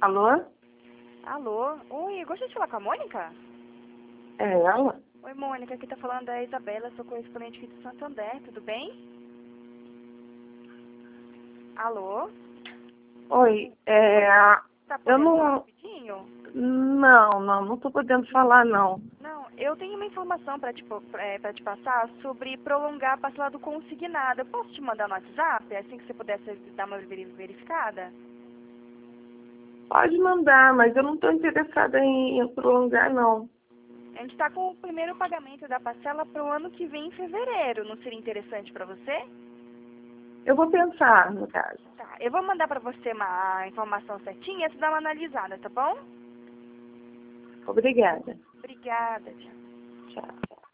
Alô? Alô? Oi, eu gostaria de falar com a Mônica? É ela? Oi, Mônica, aqui tá falando a Isabela, sou correspondente aqui do Santander, tudo bem? Alô? Oi, Tá eu podendo falar não... rapidinho? Não tô podendo falar, não. Não, eu tenho uma informação pra te passar sobre prolongar a parcela do consignado. Eu posso te mandar no WhatsApp, assim que você pudesse dar uma verificada? Pode mandar, mas eu não tô interessada em prolongar, não. A gente tá com o primeiro pagamento da parcela pro ano que vem, em fevereiro. Não seria interessante pra você? Eu vou pensar, no caso. Tá, eu vou mandar pra você a informação certinha, você dá uma analisada, tá bom? Obrigada. Obrigada, tchau. Tchau.